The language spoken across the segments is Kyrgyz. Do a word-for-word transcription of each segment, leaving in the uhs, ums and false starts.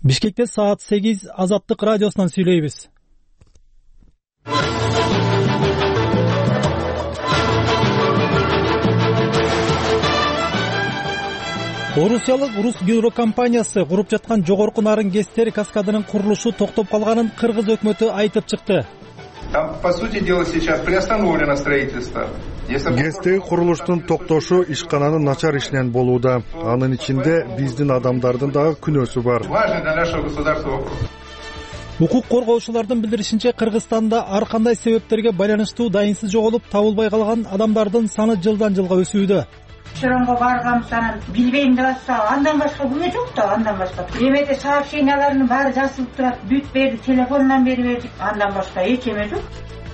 Бишкекте саат сегиз Азаттык радиосунан сүйлөйбүз. Орусиялык Рус Гидро компаниясы куруп жаткан жогорку нарын ГЭС-тер каскадынын курулушу токтоп калганын кыргыз өкмөтү айтып чыкты. Там, по сути дела, сейчас приостановлено строительство. ГЭСтеги курулуштун токтошу ишкананын начар ишинен болууда. Анын ичинде биздин адамдардын дагы күнөөсү бар. Важный для нашего государства вопрос. Укук коргоочулардын билдиришинче, Кыргызстанда ар кандай себептерге байланыштуу дайынсыз жоголуп табылбай калган адамдардын саны жылдан жылга өсүүдө. Шыронго баргам санын билбейм деп атса, андан башка күнөө жок да, андан башка. Эмеде сообщениялардын баары жазылып турат, бүт берди, телефондон берип берди, андан башка эч эме жок.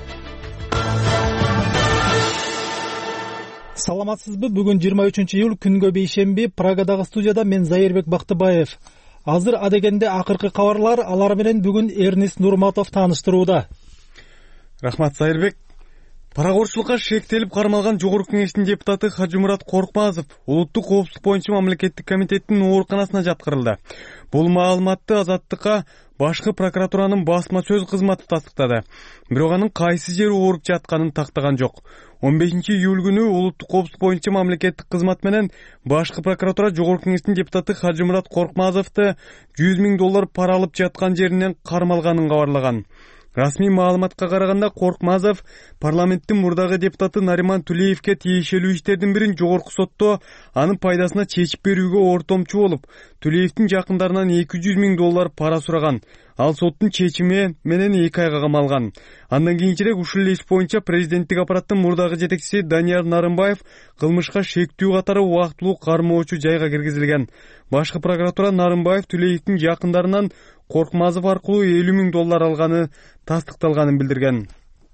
Саламатсызбы? Бүгүн жыйырма үчүнчү июль күнгө бейшемби, Прагадагы студияда мен Зайырбек Бактыбаев. Азыр адегенде акыркы кабарлар, алар менен бүгүн Эрнис Нурматов тааныштырууда. Рахмат, Зайырбек. Парагорчулукка шектелип кармалган Жогорку Кеңештин депутаты Хажымурат Коркмазов улуттук коопсуздук боюнча мамлекеттик комитеттин ооруканасына жаткырылды. Бул маалыматты Азаттыкка башкы прокуратуранын басма сөз кызматы тастыктады. Бирок анын кайсы жери ооруп жатканын тактаган жок. он бешинчи июль күнү улуттук коопсуздук боюнча мамлекеттик кызмат менен башкы прокуратура Жогорку Кеңештин депутаты Хажымурат Коркмазовду жүз миң доллар пара алып жаткан жеринен кармалганын кабарлаган. Расмий маалыматка караганда, Коркмазов парламенттин мурдагы депутаты Нариман Тулеевке тиешелүү иштердин бирин жогорку сотто анын пайдасына чечип берүүгө ортомчу болуп, Тулеевдин жакындарынан эки жүз миң доллар пара сураган. Ал соттун чечими менен эки айга камалган. Андан кийинчерээк ушул иш боюнча президенттик аппараттын мурдагы жетекчиси Данияр Нарымбаев кылмышка шектүү катары убактылуу кармоочу жайга киргизилген. Башкы прокуратура Нарымбаев Тулеевдин жакындарынан Коркмазов аркылуу элүү миң доллар алганы тастыкталганын билдирген.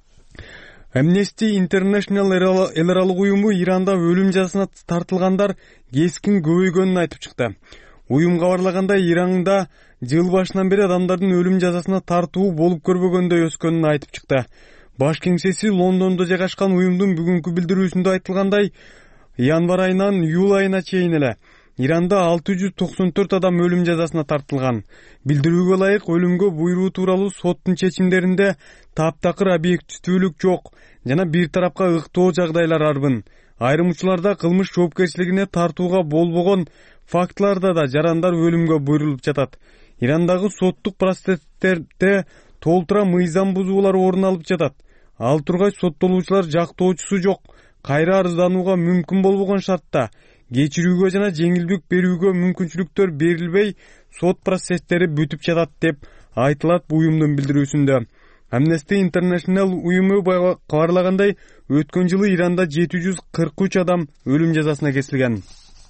Amnesty International эл аралык уюму Иранда өлүм жазасына тартылгандар кескин көбөйгөнүн айтып чыкты. Уюм кабарлагандай, Иранда жыл башынан бери адамдардын өлүм жазасына тартуу болуп көрбөгөндөй өскөнүн айтып чыкты. Баш кеңсеси Лондондо жайгашкан уюмдун бүгүнкү билдирүүсүндө айтылгандай, январь айынан июль айына чейин эле Иранда алты жүз токсон төрт адам өлүм жазасына тартылган. Билдирүүгө ылайык, өлүмгө буйруу тууралуу соттун чечимдеринде таптакыр объективдүүлүк жок жана бир тарапка ыктоо жагдайлар арбын. Айрым учурларда кылмыш жоопкерчилигине тартууга болбогон фактыларда да жарандар өлүмгө буйрулуп жатат. Ирандагы соттук процесстерде толтура мыйзам бузуулар орун алып жатат. Ал тургай соттолуучулар жактоочусу жок, кайра арызданууга мүмкүн болбогон шартта кечирүүгө жана жеңилдик берүүгө мүмкүнчүлүктөр берилбей, сот процесстери бүтүп жатат деп айтылат уюмдун билдирүүсүндө. Amnesty International уюму кабарлагандай, өткөн жылы Иранда жети жүз кырк үч адам өлүм жазасына кесилген.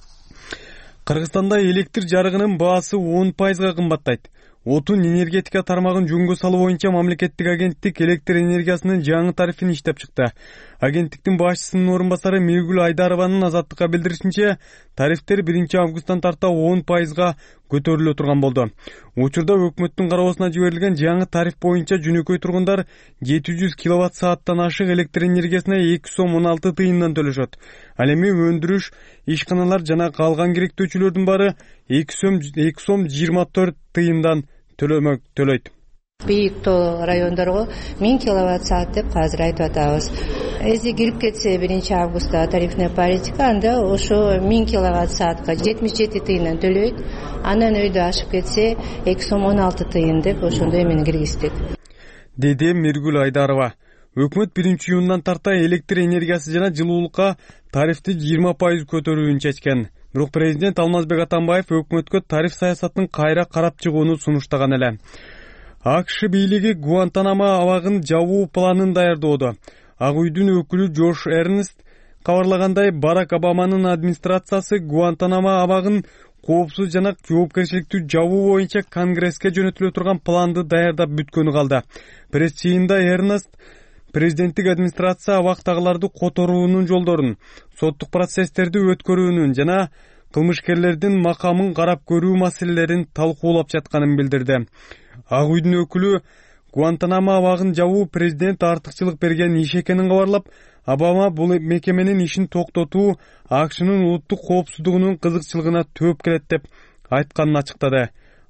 Кыргызстанда электр жарыгынын баасы он пайызга кымбаттайт. Отун энергетика тармагын жөнгө салуу боюнча мамлекеттик агенттик электр энергиясынын жаңы тарифин иштеп чыкты. Агенттиктин башчысынын орун басары Миргүл Айдарованын Азаттыкка билдиришинче, тарифтер биринчи августтан тарта он пайызга көтөрүлө турган болду. Учурда өкмөттүн кароосуна жиберилген жаңы тариф боюнча жөнөкөй тургундар жети жүз киловатт сааттан ашык электр энергиясына эки сом он алты тыйындан төлөшөт. Ал эми өндүрүш, ишканалар жана калган керектөөчүлөрдүн баары эки сом жыйырма төрт тыйындан төлөмөк төлөйт. Бийик тоо райондорго миң киловатт саат деп азыр айтып атабыз. Эзи кирип кетсе биринчи августта тарифная политика, анда ошо миң киловатт саатка жетимиш жети тыйындан төлөйт. Анан өйдө ашып кетсе эки сом он алты тыйын деп ошондой эмени киргиздик. Деди Миргүл Айдарова. Өкмөт биринчи июндан тарта электр энергиясы жана жылуулукка тарифти жыйырма пайыз көтөрүүнү чечкен. Бирок президент Алмазбек Атамбаев өкмөткө тариф саясатын кайра карап чыгууну сунуштаган эле. АКШ бийлиги Гуантанамо абагын жабуу планын даярдоодо. Ак үйдүн өкүлү Джош Эрнст кабарлагандай, Барак Обаманын администрациясы Гуантанамо абагын коопсуз жана жоопкерчиликтүү жабуу боюнча Конгресске жөнөтүлө турган планды даярдап бүткөнү калды. Пресс жыйында Эрнст президенттик администрация абактагыларды которуунун жолдорун, соттук процесстерди өткөрүүнүн жана кылмышкерлердин макамын карап көрүү маселелерин талкуулап жатканын билдирди. Ак үйдүн өкүлү Гуантанамо абагын жабуу президент артыкчылык берген иш экенин кабарлап, Обама бул мекеменин ишин токтотуу АКШнын улуттук коопсуздугунун кызыкчылыгына төп келет деп айтканын ачыктады.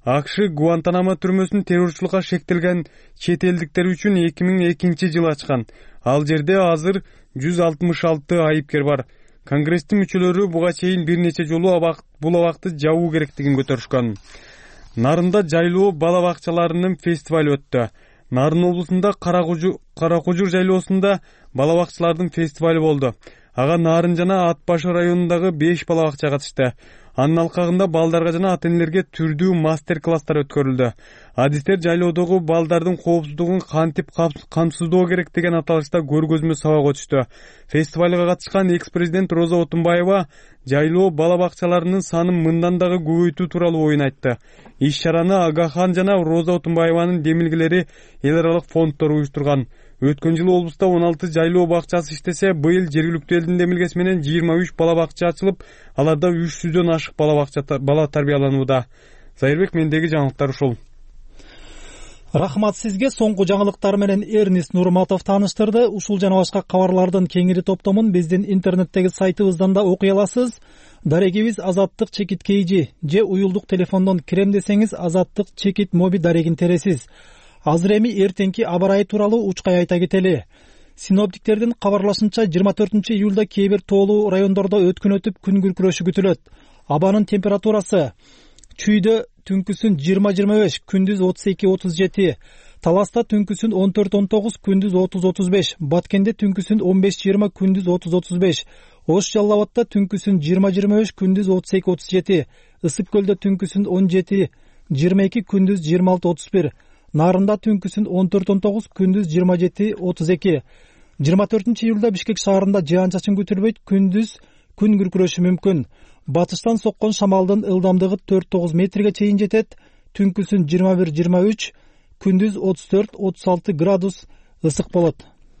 АКШ Гуантанамо түрмөсүн террорчулукка шектелген чет элдиктер үчүн эки миң экинчи жылы ачкан. Ал жерде азыр жүз алтымыш алты айыпкер бар. Конгресстин мүчөлөрү буга чейин бир нече жолу бул абакты жабуу керектигин көтөрүшкөн. Нарында жайлоо бала бакчаларынын фестивали өттү. Нарын облусунда Каракожур жайлоосунда бала бакчалардын фестивали болду. Ага Нарын жана Ат башы районундагы беш бала бакча катышты. Анын алкагында балдарга жана ата энелерге түрдүү мастер класстар өткөрүлдү. Адистер жайлоодогу балдардын коопсуздугун кантип камсыздоо керек деген аталышта көргөзмө сабак өтүштү. Фестивалга катышкан экс-президент Роза Отунбаева жайлоо бала бакчаларынын санын мындан дагы көбөйтүү тууралуу оюн айтты. Иш-чараны Агахан жана Роза Отунбаеванын демилгелери эл аралык фонддор уюштурган. Өткөн жылы облуста он алты жайлоо бакчасы иштесе, быйыл жергиликтүү элдин демилгеси менен жыйырма үч бала бакча ачылып, аларда үч жүздөн ашык бала бакча бала тарбияланууда. Зайырбек, мендеги жаңылыктар ушул. Рахмат сизге. Соңку жаңылыктар менен Эрнис Нурматов тааныштырды. Ушул жана башка кабарлардын кеңири топтомун биздин интернеттеги сайтыбыздан да окуй аласыз. Дарегибиз азаттык чекит кейжи же уюлдук телефондон кирем десеңиз азаттык чекит моби дарегин тересиз. Азыр эми эртеңки аба ырайы тууралуу учкай айта кетели. Синоптиктердин кабарлашынча жыйырма төртүнчү июлда кээ бир тоолуу райондордо өткөн өтүп күн күркүрөшү күтүлөт. Абанын температурасы Чүйдө түнкүсүн жыйырма жыйырма беш, күндүз отуз эки отуз жети, Таласта түнкүсүн он төрт он тогуз, күндүз отуз отуз беш, Баткенде түнкүсүн он беш жыйырма, күндүз отуз отуз беш, Ош Жалал Абадта түнкүсүн жыйырма жыйырма беш, күндүз отуз эки отуз жети, Ысык Көлдө түнкүсүн он жети жыйырма эки, күндүз жыйырма алты отуз бир, Нарында түнкүсүн он төрт он тогуз, күндүз жыйырма жети отуз эки. жыйырма төртүнчү июлда Бишкек шаарында жаан-чачын күтүлбөйт, күндүз күн күркүрөшү мүмкүн. Батыштан соккон шамалдын ылдамдыгы төрт тогуз метрге чейин жетет. Түнкүсүн жыйырма бир жыйырма үч, күндүз отуз төрт отуз алты градус ысык болот.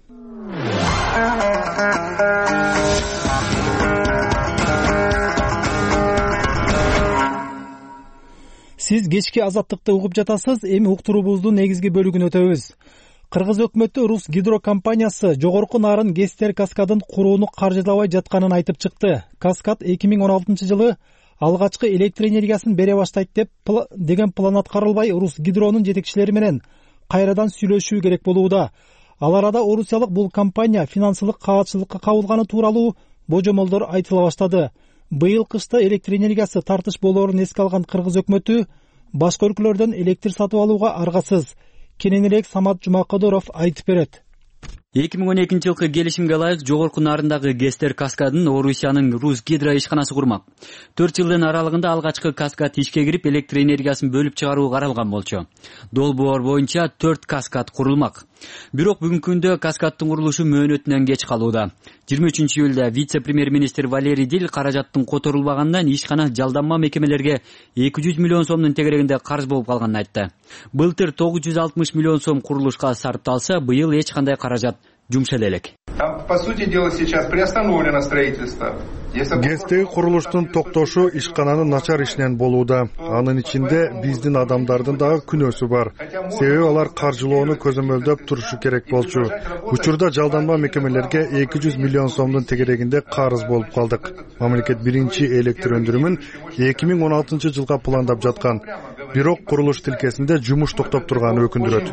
Сиз кечки азаттыкты угуп жатасыз. Эми уктуруубуздун негизги бөлүгүн өтөбүз. Кыргыз өкмөтү Рус Гидро компаниясы жогорку Нарын Гестер каскадын курууну каржылабай жатканын айтып чыкты. Каскад эки миң он алтынчы жылы алгачкы электр энергиясын бере баштайт деп деген план аткарылбай, Рус Гидронун жетекчилери менен кайрадан сүйлөшүү керек болууда. Ал арада орусиялык бул компания финансылык каатчылыкка кабылганы тууралуу божомолдор айтыла баштады. Быйыл кышта электр энергиясы тартыш болоорун эске алган кыргыз өкмөтү башка өлкөлөрдөн электр сатып алууга аргасыз. Кененирээк Самат Жумакадыров айтып берет. эки миң он экинчи жылкы келишимге ылайык жогорку Нарындагы Гестер каскадын Орусиянын Рус Гидро ишканасы курмак. төрт жылдын аралыгында алгачкы каскад ишке кирип электр энергиясын бөлүп чыгаруу каралган болчу. Долбоор боюнча төрт каскад курулмак. Бирок бүгүнкү күндө каскаддын курулушу мөөнөтүнөн кеч калууда. жыйырма үчүнчү июлда вице-премьер-министр Валерий Дил каражаттын которулбагандан ишкана жалданма мекемелерге эки жүз миллион сомдун тегерегинде карыз болуп калганын айтты. Былтыр тогуз жүз алтымыш миллион сом курулушка сарпталса, быйыл эч кандай каражат жумшале элек. Там, по сути дела, сейчас приостановлено строительство. Гестеги курулуштун токтошу ишкананын начар ишинен болууда. Анын ичинде биздин адамдардын дагы күнөөсү бар. Себеби алар каржылоону көзөмөлдөп турушу керек болчу. Учурда жалданма мекемелерге эки жүз миллион сомдун тегерегинде карыз болуп калдык. Мамлекет биринчи электр өндүрүмүн эки миң он алтынчы жылга пландап жаткан. Бирок курулуш тилкесинде жумуш токтоп турганы өкүндүрөт.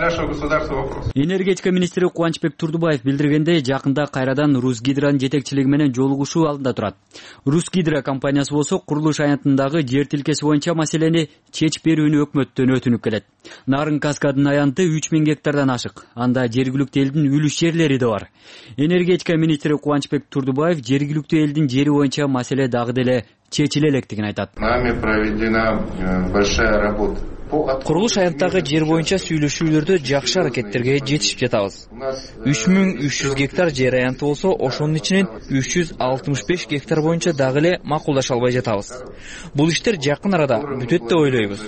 Энергетика министри Кубанычбек Турдубаев билдиргендей, жакында кайрадан Рус Гидронун жетекчилиги менен жолугушуу алдында турат. Рус Гидро компаниясы болсо курулуш аянтындагы жер тилкеси боюнча маселени чечип берүүнү өкмөттөн өтүнүп келет. Нарын каскадынын аянты үч миң гектардан ашык. Анда жергиликтүү элдин үлүш жерлери да бар. Энергетика министри Кубанычбек Турдубаев жергиликтүү элдин жери боюнча маселе дагы деле чечиле электигин айтат. Нами проведена большая работа. Курулуш аянттагы жер боюнча сүйлөшүүлөрдө жакшы аракеттерге жетишип жатабыз. үч миң үч жүз гектар жер аянты болсо, ошонун ичинен үч жүз алтымыш беш гектар боюнча дагы эле макулдаша албай жатабыз. Бул иштер жакын арада бүтөт деп ойлойбуз.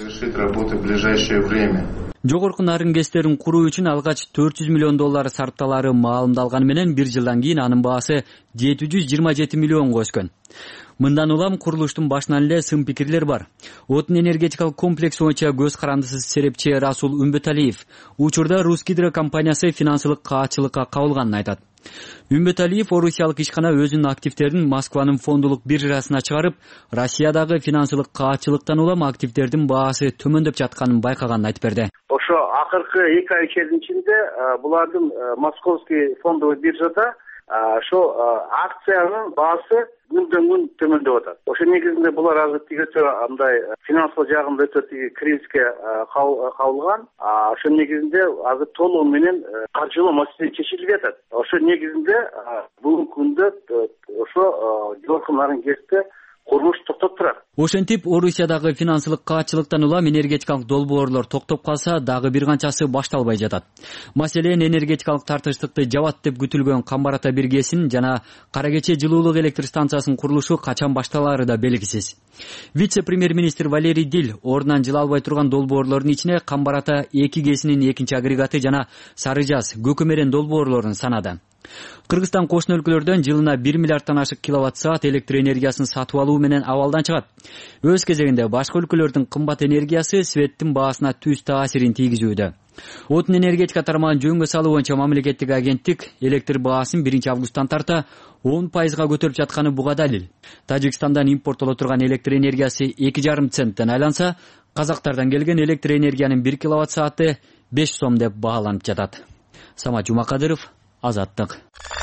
Жогорку Нарын Гестерин куруу үчүн алгач төрт жүз миллион доллар сарпталары маалымдалганы менен бир жылдан кийин анын баасы жети жүз жыйырма жети миллионго өскөн. Мындан улам курулуштун башынан эле сын пикирлер бар. Отун энергетикалык комплекс боюнча көз карандысыз серепчи Расул Үмбөталиев учурда Рус Гидро компаниясы финансылык каатчылыкка кабылганын айтат. Үмбөт Алиев орусиялык ишкана өзүнүн активдерин Москванын фондулук биржасына чыгарып, Россиядагы финансылык каатчылыктан улам активдердин баасы төмөндөп жатканын байкаганын айтып берди. Ошо акыркы эки ай içerisinde булардын Московский фондовый биржада ошо акциянын баасы күндөн күн төмөндөп атат. Ошо негизинде булар азыр тигече андай финансылык жагында өтө тиги кризиске кабылган. Ошо негизинде азыр толугу менен каржылоо маселеси чечилип атат. Ошо негизинде бүгүнкү күндө ошо жогорку кесипте курулуш токтоп турат. Ошентип, Орусиядагы финансылык каатчылыктан улам энергетикалык долбоорлор токтоп калса, дагы бир канчасы башталбай жатат. Маселен, энергетикалык тартыштыкты жабат деп күтүлгөн Камбар Ата биргесин жана Кара Кече жылуулук электр станциясынын курулушу качан башталаары да белгисиз. Вице-премьер-министр Валерий Дил ордунан жыла албай турган долбоорлордун ичине Камбар Ата эки гесинин экинчи агрегаты жана Сары Жаз, Көкөмерен долбоорлорун санады. Кыргызстан кошуна өлкөлөрдөн жылына бир миллиарддан ашык киловатт саат электр энергиясын сатып алуу менен абалдан чыгат. Өз кезегинде башка өлкөлөрдүн кымбат энергиясы светтин баасына түз таасирин тийгизүүдө. Отун энергетика тармагын жөнгө салуу боюнча мамлекеттик агенттик электр баасын биринчи августтан тарта он пайызга көтөрүп жатканы буга далил. Тажикстандан импорттоло турган электр энергиясы эки жарым центтен айланса, казактардан келген электр энергиянын бир киловатт сааты беш сом деп бааланып жатат. Самат Жумакадыров, Азаттык.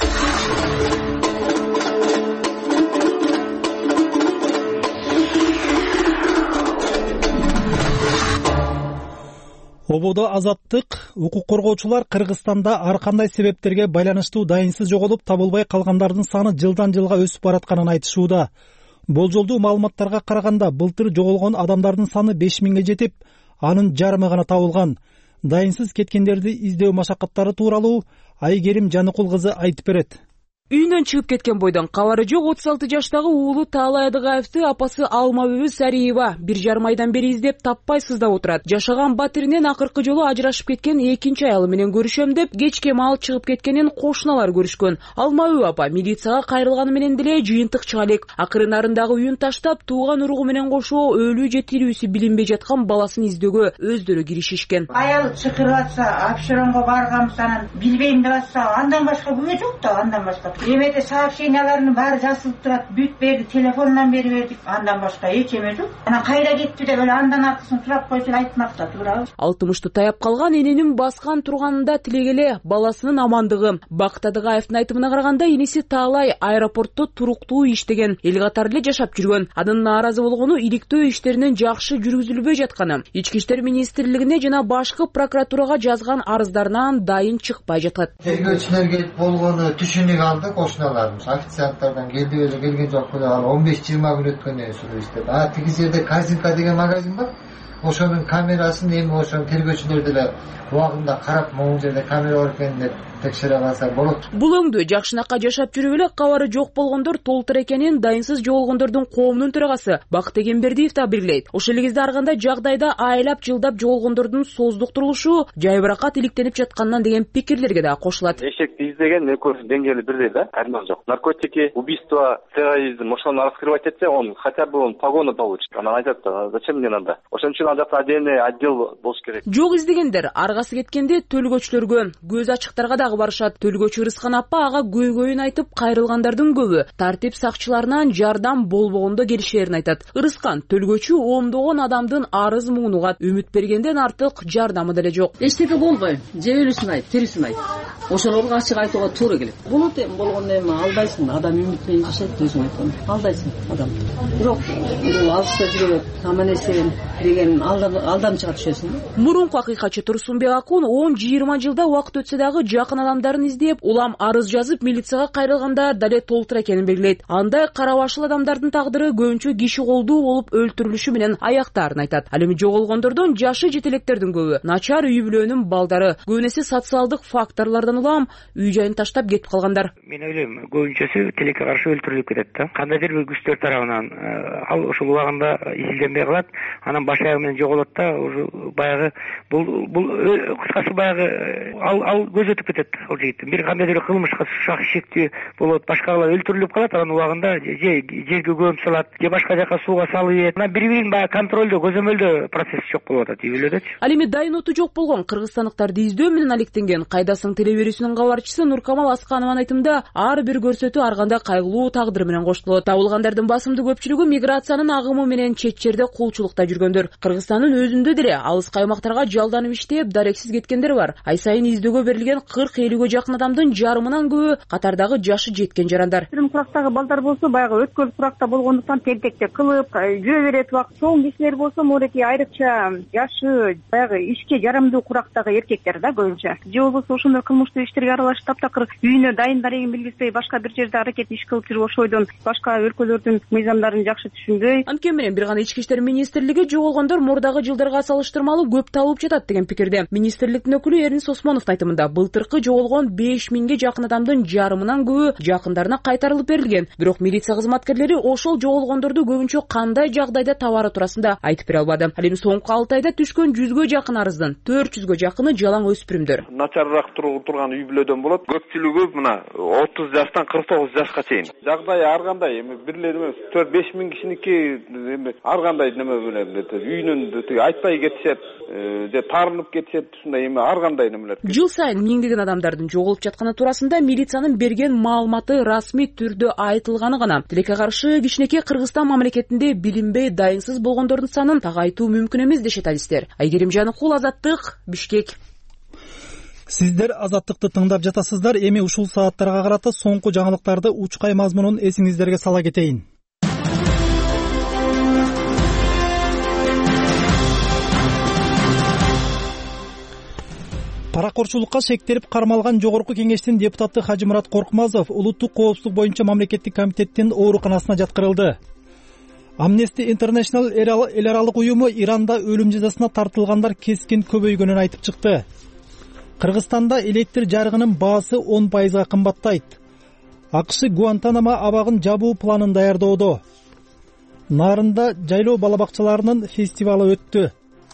Ободо Азаттык. Укук коргоочулар Кыргызстанда ар кандай себептерге байланыштуу дайынсыз жоголуп табылбай калгандардын саны жылдан жылга өсүп баратканын айтышууда. Болжолдуу маалыматтарга караганда былтыр жоголгон адамдардын саны беш миңге жетип, анын жарымы гана табылган. Дайынсыз кеткендерди издөө машакаттары тууралуу Айгерим Жаныкул кызы айтып берет. Үйүнөн чыгып кеткен бойдон кабары жок отуз алты жаштагы уулу Таалай Адыгаевди апасы Алмабүбү Сариева бир жарым айдан бери издеп таппай сыздап отурат. Жашаган батиринен акыркы жолу ажырашып кеткен экинчи аялы менен көрүшөм деп кечке маал чыгып кеткенин кошуналар көрүшкөн. Алмабүбү апа милицияга кайрылганы менен деле жыйынтык чыга элек. Акыры нарындагы үйүн таштап, тууган уругу менен кошо өлүү же тирүүсү билинбей жаткан баласын издөөгө өздөрү киришишкен. Аял чакырып атса, апшыронго барганбыз, анан билбейм деп атса, андан башка күбө жок да, андан башка. Эмете сообщенияларынын баары жазылып турат. Бүт берди, телефондан бери бердик. Андан башка эч эме жок. Анан кайда кетти деп эле андан аркысын сурап койчу, айтмак да туура. алтымышты таяп калган эненин баскан турганында тилегеле баласынын амандыгы. Бакыт Адыгаевдин айтымына караганда, энеси Таалай аэропортто туруктуу иштеген, эл катары эле жашап жүргөн. Анын нааразы болгону иликтөө иштеринин жакшы жүргүзүлбөй жатканы. Ички иштер министрлигине жана башкы прокуратурага жазган арыздарынан дайын чыкпай жатат. Тергөөчүлөр келип болгону түшүнүк алды. Кошуналарыбыз официанттардан келди беле келген жок беле, ал он беш жыйырма күн өткөндөн сүрүү иштеп. А тиги жерде Казинка деген магазин бар. Ошонун камерасын эми ошон тергөөчүлөр деле убагында карап, могу жерде камера бар экен деп текшере алса болот. Бул өңдө жакшынакка жашап жүрүп эле кабары жок болгондор толтур экенин дайынсыз жоголгондордун коомунун төрагасы Бакыт Эгембердиев да белгилейт. Ошол эле кезде ар кандай жагдайда айлап жылдап жоголгондордун создуктурулушу жайбыракат иликтенип жатканынан деген пикирлерге да кошулат. Эшекти издеген экөөсүнүн деңгээли бирдей да, арман жок. Наркотики, убийство, терроризм, ошону раскрывать этсе, он хотя бы он погону получит. Анан айтат, зачем мне надо? Ошон үчүн ал жакта отдельный отдел болуш керек. Жок издегендер аргасы кеткенде төлгөчүлөргө, көз ачыктарга да барышат. Төлгөчү Рыскан апа ага көйгөйүн айтып, кайрылгандардын көбү тартип сакчыларынан жардам болбогондо келишерин айтат. Рыскан төлгөчү ондогон адамдын арыз муңун угат, үмүт бергенден артык жардамы деле жок. Эчтеке болбойм, же өлүсүн айт, тирисин айт. Ошолорго ачык айтууга туура келет. Болот эми болгондо эми алдайсың, адам үмүт менен жашайт, өзүң айткан. Алдайсың адам. Бирок бул алыста жүрөт, аман эсен деген алдамчыга түшөсүң. Мурунку акыйкатчы Турсунбек Акун он жыйырма жылда убакыт өтсө дагы жакын адамдарын издеп, улам арыз жазып милицияга кайрылгандар дале толтур экенин белгилейт. Андай карабашыл адамдардын тагдыры көбүнчө киши колдуу болуп өлтүрүлүшү менен аяктаарын айтат. Ал эми жоголгондордун жашы жетелектердин көбү начар үй бүлөнүн балдары, көбүнесе социалдык факторлордон улам үй жайын таштап кетип калгандар. Мен ойлойм, көбүнчөсү тилекке каршы өлтүрүлүп кетет да. Кандайдыр бир күчтөр тарабынан ал ошол убагында изилденбей калат, анан баш аягы менен жоголот да, уже баягы бул бул кыскасы баягы ал ал көзөтүп кетет келет ал жигиттин. Бир кандайдыр бир кылмышка шак шектүү болот, башкалар өлтүрүлүп калат, анан убагында же жерге көмүп салат, же башка жака сууга салып, анан бири-бирин баягы контролдөө, көзөмөлдөө процесс жок болуп атат үй бүлөдөчү. Ал эми дайын оту жок болгон кыргызстандыктарды издөө менен алектенген Кайдасың телеберүүсүнүн кабарчысы Нуркамал Асканованын айтымында ар бир көрсөтүү ар кандай кайгылуу тагдыр менен коштолот. Табылгандардын басымдуу көпчүлүгү миграциянын агымы менен чет жерде кулчулукта жүргөндөр. Кыргызстандын өзүндө деле алыс аймактарга жалданып иштеп дарексиз кеткендер бар. Ай сайын издөөгө берилген кырк элүүгө жакын адамдын жарымынан көбү катардагы жашы жеткен жарандар. Бирим курактагы балдар болсо баягы өткөл куракта болгондуктан тентектеп кылып жүрө берет убакыт. Чоң кишилер болсо морете айрыкча жашы баягы ишке жарамдуу курактагы эркектер да көбүнчө. Же болбосо ошондой кылмыштуу иштерге аралашып таптакыр үйүнө дайын дарегин билгизбей башка бир жерде аракет иш кылып жүрүп ошойдон башка өлкөлөрдүн мыйзамдарын жакшы түшүнбөй. Анткени менен бир гана Ички иштер министрлиги жоголгондор мурдагы жылдарга салыштырмалуу көп табылып жатат деген пикирде. Министрликтин өкүлү Эрнис Осмоновдун айтымында былтыркы жоголгон беш миңге жакын адамдын жарымынан көбү жакындарына кайтарылып берилген. Бирок милиция кызматкерлери ошол жоголгондорду көбүнчө кандай жагдайда табары туурасында айтып бере албады. Ал эми соңку алты айда түшкөн жүзгө жакын арыздын төрт жүзгө жакыны жалаң өспүрүмдөр. Начарыраак турган үй бүлөдөн болот. Көпчүлүгү мына отуз жаштан кырк тогуз жашка чейин. Жагдай ар кандай эми бирлер эмес төрт беш миң кишиники эми ар кандай неме менен үйүнөн айтпай кетишет, же таарынып кетишет, ушундай эми ар кандай немелер. Жыл сайын миңдеген адамдардын жоголуп жатканы туурасында милициянын берген маалыматы расмий түрдө айтылганы гана. Тилекке каршы кичинекей Кыргызстан мамлекетинде билинбей дайынсыз болгондордун санын тагайтуу мүмкүн эмес дешет адистер. Айгерим Жаныкул, Азаттык, Бишкек. Сиздер Азаттыкты тыңдап жатасыздар. Эми ушул сааттарга карата соңку жаңылыктарды учкай мазмунун эсиңиздерге сала кетейин. Паракорчулукка шектелип кармалган Жогорку Кеңештин депутаты Хажымурат Коркмазов улуттук коопсуздук боюнча мамлекеттик комитеттин ооруканасына жаткырылды. Amnesty International эл аралык уюму Иранда өлүм жазасына тартылгандар кескин көбөйгөнүн айтып чыкты. Кыргызстанда электр жарыгынын баасы он пайызга кымбаттайт. АКШ Гуантанамо абагын жабуу планын даярдоодо. Нарында жайлоо балабакчаларынын фестивалы өттү.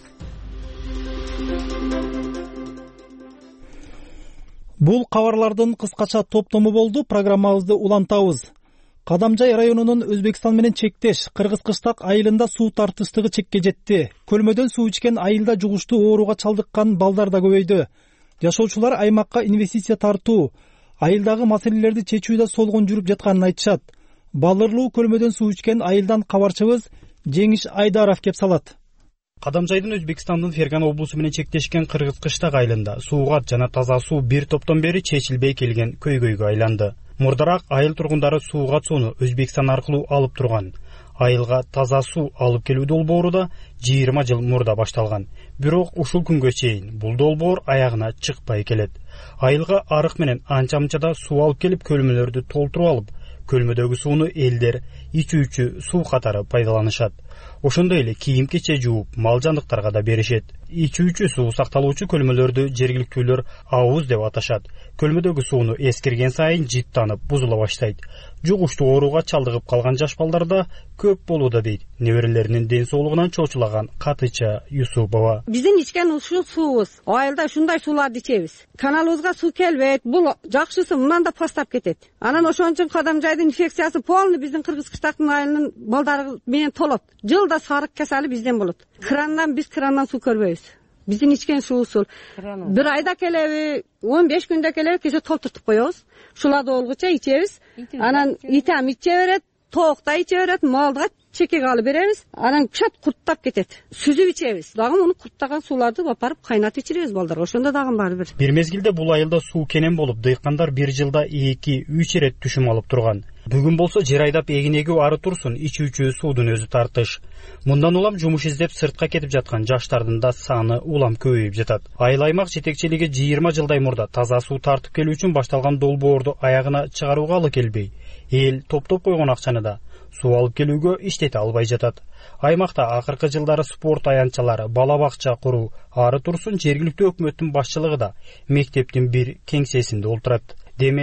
Бул кабарлардын кыскача топтому болду. Программабызды улантабыз. Кадамжай районунун Өзбекстан менен чектеш Кыргыз Кыштак айылында суу тартыштыгы чекке жетти. Көлмөдөн суу ичкен айылда жугуштуу ооруга чалдыккан балдар да көбөйдү. Жашоочулар аймакка инвестиция тартуу, айылдагы маселелерди чечүүдө солгон жүрүп жатканын айтышат. Балырлуу көлмөдөн суу ичкен айылдан кабарчыбыз Жеңиш Айдаров кеп салат. Кадамжайдын Өзбекстандын Ферган облусу менен чектешкен Кыргыз Кыштак айылында сууга жана таза суу бир топтон бери чечилбей келген көйгөйгө айланды. Мурдараак айыл тургундары сууга сууну Өзбекстан аркылуу алып турган. Айылга таза суу алып келүү долбоору да жыйырма жыл мурда башталган. Бирок ушул күнгө чейин бул долбоор аягына чыкпай келет. Айылга арык менен анча-мынчада суу алып келип көлмөлөрдү толтуруп алып, көлмөдөгү сууну элдер ичүүчү суу катары пайдаланышат. Ошондой эле кийим-кече жууп, мал жандыктарга да беришет. Ичүүчү суу сакталуучу көлмөлөрдү жергиликтүүлөр ауыз деп аташат. Көлмөдөгү сууну эскирген сайын жыттанып, бузула баштайт. Жугуштуу ооруга чалдыгып калган жаш балдар да көп болууда дейт неберелеринин ден соолугунан чочулаган Катыча Юсупова. Биздин ичкен ушул суубуз, айылда ушундай сууларды ичебиз. Каналыбызга суу келбейт. Бул жакшысы мындан да постап кетет. Анан ошон үчүн Кадамжайдын инфекциясы полный биздин Кыргыз Кыштактын айылынын балдары менен толот. Жылда сарык кесали бизден болот. Крандан биз крандан суу көрбөйбүз. Биздин ичкен суусу бир айда келеби, он беш күндө келеби, кеше толтуртуп коебуз. Шуларды болгуча ичебиз. Анан итам иче берет, тоок да иче берет, малга чекеге алып беребиз. Анан чат курттап кетет. Сүзүп ичебиз. Дагы муну курттаган сууларды апарып кайнатып ичиребиз балдарга. Ошондо дагы баары бир. Бир мезгилде бул айылда суу кенен болуп, дыйкандар бир жылда эки үч ирет түшүм алып турган. Бүгүн болсо жер айдап эгин эгүү ары турсун, ичүүчү суудун өзү тартыш. Мындан улам жумуш издеп сыртка кетип жаткан жаштардын да саны улам көбөйүп жатат. Айыл аймак жетекчилиги жыйырма жылдай мурда таза суу тартып келүү үчүн башталган долбоорду аягына чыгарууга алы келбей, эл топтоп койгон акчаны да суу алып келүүгө иштете албай жатат. Аймакта акыркы жылдары спорт аянтчалары, бала бакча куруу ары турсун жергиликтүү өкмөттүн башчылыгы да мектептин бир кеңсесинде олтурат. Демек,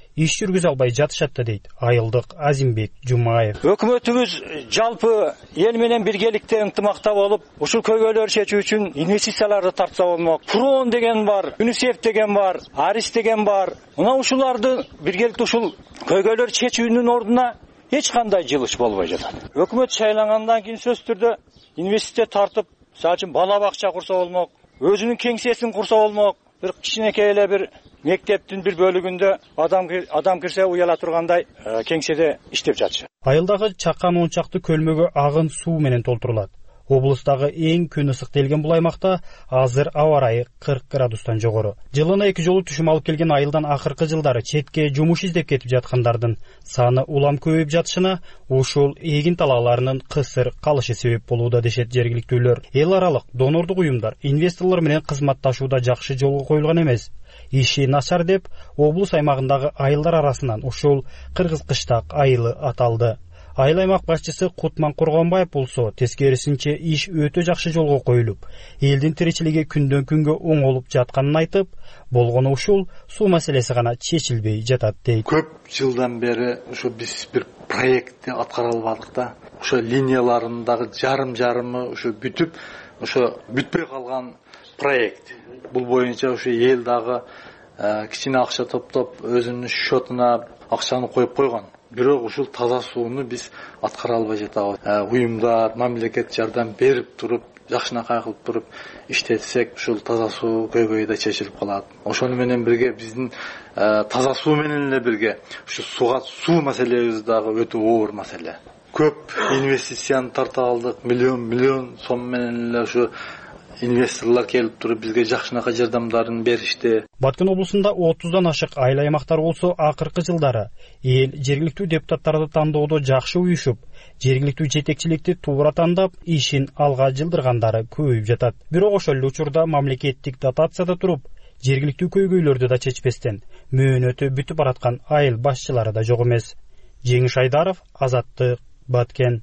иш жүргүзө албай жатышат да дейт Айылдык Азимбек Жумаев. Өкмөтүбүз жалпы эл менен биргеликте ынтымакта болуп, ушул көйгөйлөрдү чечүү үчүн инвестицияларды тартса болмок. Фрон деген бар, ЮНИСЕФ деген бар, Арис деген бар. Мына ушуларды биргеликте ушул көйгөйлөрдү чечүүнүн ордуна эч кандай жылыш болбой жатат. Өкмөт шайлангандан кийин сөзсүз түрдө инвестиция тартып, мисалы үчүн бала бакча курса болмок, өзүнүн кеңсесин курса болмок, бир кичинекей эле бир мектептин бир бөлүгүндө адам адам кирсе уяла тургандай кеңседе иштеп жатышат. Айылдагы чакан он чакты көлмөгө агын суу менен толтурулат. Облустагы эң күн ысык делген бул аймакта азыр аба ырайы кырк градустан жогору. Жылына эки жолу түшүм алып келген айылдан акыркы жылдары четке жумуш издеп кетип жаткандардын саны улам көбөйүп жатышына ушул эгин талааларынын кысыр калышы себеп болууда дешет жергиликтүүлөр. Эл аралык донордук уюмдар инвесторлор менен кызматташууда жакшы жолго коюлган эмес. Иши начар деп облус аймагындагы айылдар арасынан ушул Кыргыз кыштак айылы аталды. Айыл аймак башчысы Кутман Кургонбаев болсо тескерисинче иш өтө жакшы жолго коюлуп, элдин тиричилиги күндөн күнгө оңолуп жатканын айтып, болгону ушул суу маселеси гана чечилбей жатат дейт. Көп жылдан бери ушу биз бир проектти аткара албадык да. Ошо линияларындагы жарым-жарымы ушу бүтүп, ошо бүтпөй калган проект. Бул боюнча ушу эл дагы кичине акча топтоп өзүнүн счетуна акчаны коюп койгон. Бирок ушул таза сууну биз аткара албай жатабыз. Уюмдар, мамлекет жардам берип туруп, жакшынакай кылып туруп иштетсек, ушул таза суу көйгөйү да чечилип калат. Ошону менен бирге биздин таза суу менен эле бирге ушу сууга суу маселебиз дагы өтө оор маселе. Көп инвестицияны тарта алдык, миллион миллион сом менен эле ушу инвесторлор келип туруп бизге жакшынакай жардамдарын беришти. Баткен облусунда отуздан ашык айыл аймактар болсо акыркы жылдары эл жергиликтүү депутаттарды тандоодо жакшы уюшуп, жергиликтүү жетекчиликти туура тандап, ишин алга жылдыргандары көбөйүп жатат. Бирок ошол эле учурда мамлекеттик дотацияда туруп, жергиликтүү көйгөйлөрдү да чечпестен мөөнөтү бүтүп бараткан айыл башчылары да жок эмес. Жеңиш Айдаров, Азаттык, Баткен.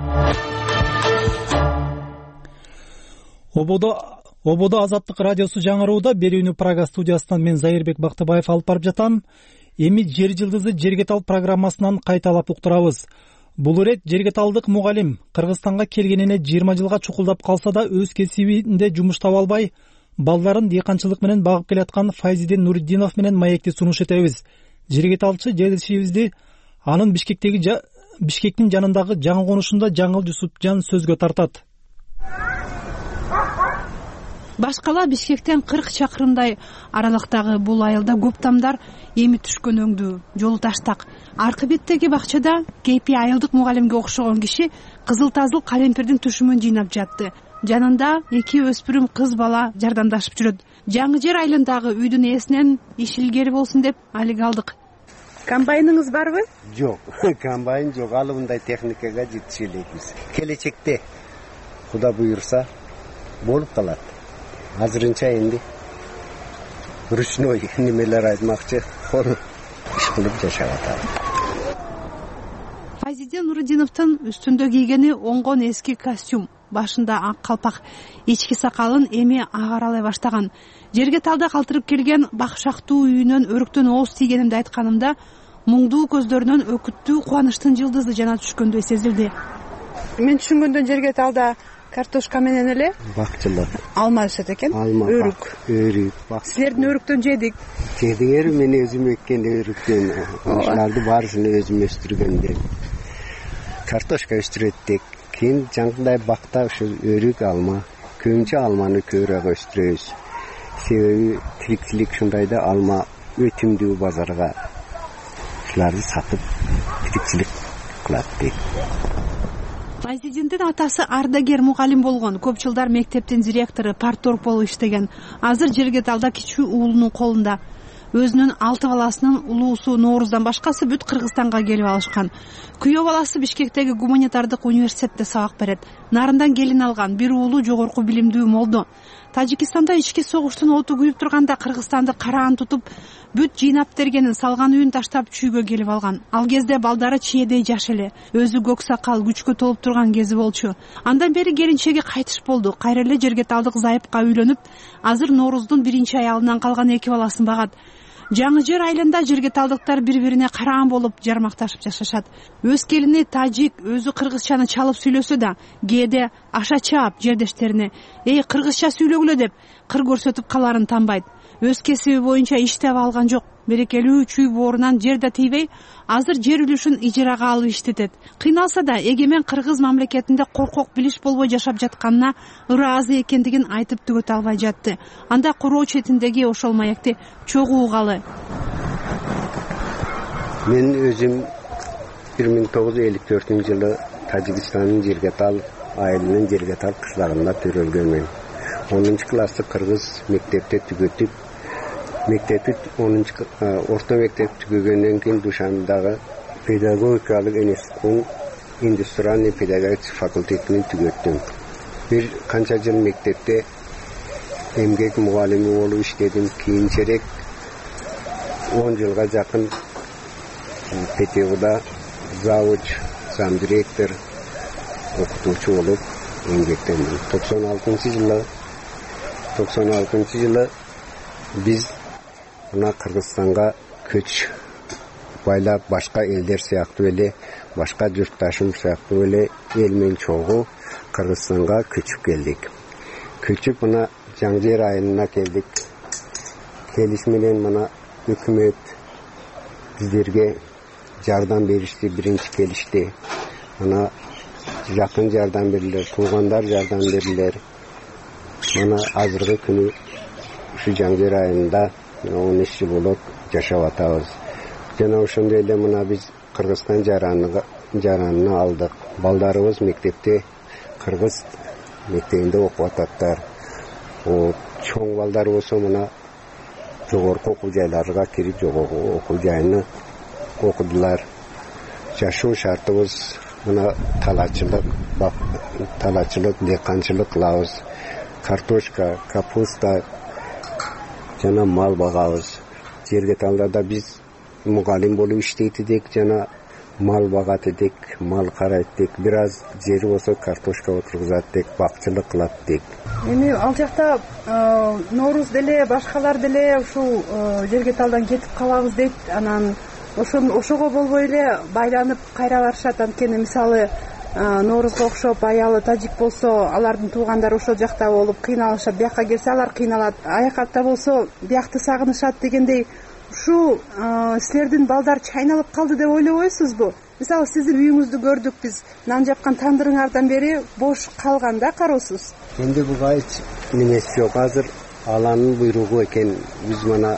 Ободо Ободо Азаттык радиосу жаңырууда берүүнү Прага студиясынан мен Зайырбек Бактыбаев алып барып жатам. Эми Жер жылдызы жерге тал программасынан кайталап уктурабыз. Бул ирет жерге талдык мугалим Кыргызстанга келгенине жыйырма жылга чукулдап калса да өз кесибинде жумуш таба албай, балдарын дыйканчылык менен багып келаткан Файзидин Нуриддинов менен маекти сунуш этебиз. Жерге талчы жерлешибизди анын Бишкектеги Бишкектин жанындагы жаңы конушунда Жаңыл Жусупжан сөзгө тартат. Башкала Бишкектен кырк чакырымдай аралыктагы бул айылда көп тамдар эми түшкөн өңдүү, жолу таштак. Аркы беттеги бакчада кейпи айылдык мугалимге окшогон киши кызыл тазыл калемпирдин түшүмүн жыйнап жатты. Жанында эки өспүрүм кыз бала жардамдашып жүрөт. Жаңы жер айылындагы үйдүн ээсинен иш илгери болсун деп алиге алдык. Комбайныңыз барбы? Жок, комбайн жок. Алы мындай техникага жетише элекпиз. Келечекте Куда буйрса болуп калат. Азырынча энди ручной немелер айтмакчы, кол иш кылып жашап атат. Файзидин Нуриддиновдун үстүндө кийгени оңгон эски костюм, башында ак калпак, ички сакалын эми агаралай баштаган. Жерге талда калтырып келген бакшактуу үйүнөн өрүктөн ооз тийгенимди айтканымда муңдуу көздөрүнөн өкүттүү кубанычтын жылдызы жана түшкөндөй сезилди. Мен түшүнгөндөн жерге талда картошка менен эле бакчылар, алма өсөт экен. Өрүк. Өрүк. Силердин өрүктөн жедик. Жедиңер, мен өзүм эккен өрүктөн. Ошоларды баарысын өзүм өстүргөндө. Картошка өстүрөттүк. Кийин жаңгындай бакта ошо өрүк, алма, көбүнчө алманы көбүрөөк өстүрөбүз. Себеби тирикчилик ушундай да, алма өтүмдүү базарга ушуларды сатып тирикчилик кылат дейт. Файзидиндин атасы ардагер мугалим болгон, көп жылдар мектептин директору, парторг болуп иштеген. Азыр жерге талда кичүү уулунун колунда. Өзүнүн алты баласынын улуусу Нооруздан башкасы бүт Кыргызстанга келип алышкан. Күйөө баласы Бишкектеги гуманитардык университетте сабак берет. Нарындан келин алган, бир уулу жогорку билимдүү молдо. Тажикистанда ички согуштун оту күйүп турганда Кыргызстанды караан тутуп, бүт жыйнап бергенин салган үйүн таштап чүйгө келип алган. Ал кезде балдары чиедей жаш эле, өзү көк сакал, күчкө толуп турган кези болчу. Андан бери келинчеги кайтыш болду. Кайра эле жерге талдык Зайыпка үйлөнүп, азыр Норуздун биринчи аялынан калган эки баласын багат. жаңы жер айылында жергеталдыктар бири бирине караан болуп жармакташып жашашат. Өз келини тажик, өзү кыргызчаны чалып сүйлөсө да, кээде аша чаап жердештерине "Эй, кыргызча сүйлөгүлө" деп кыр көрсөтүп каларын танбайт. Өз кесиби боюнча иш таба алган жок. Берекелүү чүй боорунан жер да тийбей, азыр жер үлүшүн ижарага алып иштетет. Кыйналса да эгемен кыргыз мамлекетинде коркок билиш болбой жашап жатканына ыраазы экендигин айтып түгөтө албай жатты. Анда короо четиндеги ошол маекти чогуу угалы. Мен өзүм бир миң тогуз жүз элүү төртүнчү жылы Тажикстандын Жергетал айылынын Жергетал кыштагында төрөлгөнмүн. онунчу класты кыргыз мектепте түгөтүп, мектепти онунчу орто мектеп түгөгөндөн кийин Душанбедагы педагогикалык институттун индустриальный педагогический факультетин түгөттүм. Бир канча жыл мектепте эмгек мугалими болуп иштедим. Кийинчерээк он жылга жакын ПТУда завуч, замдиректор, окутуучу болуп эмгектендим. токсон алтынчы жылы токсон алтынчы жылы биз мына Кыргызстанга көч байлап, башка элдер сыяктуу эле, башка журтташым сыяктуу эле эл менен чогуу Кыргызстанга көчүп келдик. Көчүп мына жаңы жер айылына келдик. Келиш менен мына өкмөт биздерге жардам беришти, биринчи келишти. Мына жакын жардам берилер, туугандар жардам берилер. Мына азыркы күнү ушу жаңы жер айылында он үч жыл болуп жашап атабыз. Жана ошондой эле мына биз Кыргызстан жаранын алдык. Балдарыбыз мектепте кыргыз мектебинде окуп ататтар. Чоң балдар болсо мына жогорку окуу жайларга кирип жогорку окуу жайыны окудулар. Жашоо шартыбыз мына талачылык, талачылык, дыйканчылык кылабыз. Картошка, капуста жана мал багабыз. Жергеталда биз мугалим болуп иштейт эдик, жана мал багат эдик, мал карайт эдик. Бир аз жери болсо картошка отургузат эдик, бакчылык кылат эдик. Эми ал жакта Нооруз деле, башкалар деле ушул Жергеталдан кетип калабыз дейт. Анан ошого болбой эле байланып кайра барышат. Анткени мисалы Ноорузга окшоп аялы тажик болсо, алардын туугандары ошол жакта болуп кыйналышат. Бияка келсе алар кыйналат. Аякатта болсо биякты сагынышат дегендей. Ушу силердин балдар чайналып калды деп ойлобойсузбу? Мисалы сиздин үйүңүздү көрдүк биз. Нан жапкан тандырыңардан бери бош калган да кароосуз. Энди буга эч немеси жок. Азыр Алланын буйругу экен. Биз мына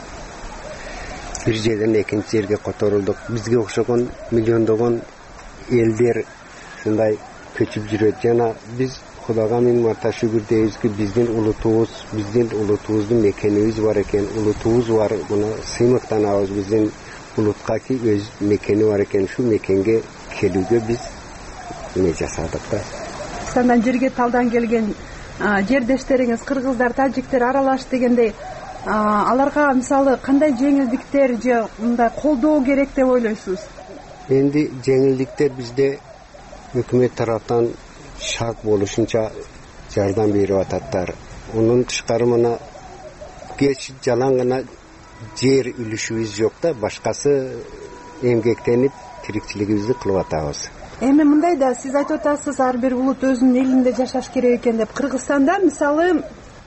бир жерден экинчи жерге которулдук. Бизге окшогон миллиондогон элдер ушундай көчүп жүрөт. Жана биз Кудайга миң марта шүгүр дейбизки, биздин улутубуз, биздин улутубуздун мекенибиз бар экен. Улутубуз бар, муну сыймыктанабыз. Биздин улутка ки өз мекени бар экен. Шу мекенге келүүгө биз эме жасадык да. Сандан Жергеталдан келген жердештериңиз, кыргыздар, тажиктер аралаш дегендей, аларга мисалы кандай жеңилдиктер же мындай колдоо керек деп ойлойсуз? Энди жеңилдиктер бизде өкмөт тараптан шарт болушунча жардам берип ататтар. Онун тышкары мына кеч жалаң гана жер үлүшүбүз жок да, башкасы эмгектенип тирикчилигибизди кылып атабыз. Эми мындай да сиз айтып атасыз, ар бир улут өзүнүн элинде жашаш керек экен деп. Кыргызстанда мисалы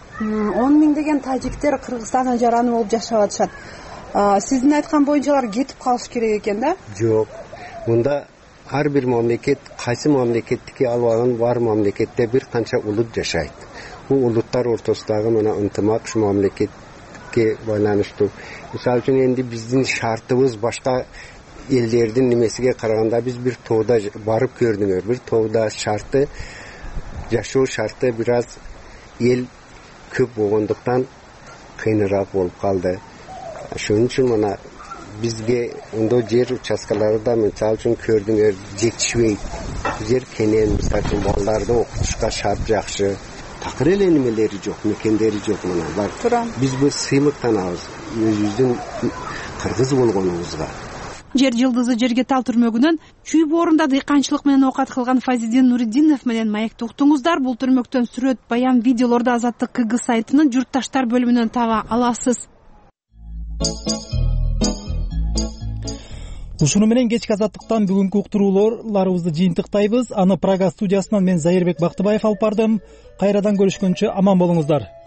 он миңдеген тажиктер Кыргызстандын жараны болуп жашап атышат. Сиздин айткан боюнча алар кетип калыш керек экен да? Жок. Мында ар бир мамлекет, кайсы мамлекеттики албаган бар мамлекетте бир канча улут жашайт. Бул улуттар ортосундагы мына ынтымак ушу мамлекетке байланыштуу. Мисалы үчүн энди биздин шартыбыз башка элдердин немесиге караганда биз бир тоодо барып көрдүңөр. Бир тоодо шарты, жашоо шарты бир аз эл көп болгондуктан кыйыныраак болуп калды. Ошон үчүн мына бизге ондо жер участкалары да мисалы үчүн көрдүңөр жетишпейт. Жер кенен, мисалы үчүн балдарды окутушка шарт жакшы. Такыр эле немелери жок, мекендери жок мына бар. Биз бул сыймыктанабыз өзүбүздүн кыргыз болгонубузга. Жер жылдызы Жергетал түрмөгүнөн чүй боорунда дыйканчылык менен оокат кылган Фазидин Нуриддинов менен маекти уктуңуздар. Бул түрмөктөн сүрөт, баян, видеолорду Азаттык Кыргыз сайтынын журтташтар бөлүмүнөн таба аласыз. ушуну менен кечки азаттыктан бүгүнкү уктурууларыбызды жыйынтыктайбыз. Аны Прага студиясынан мен Зайырбек Бактыбаев алып бардым. Кайрадан көрүшкөнчө аман болуңуздар.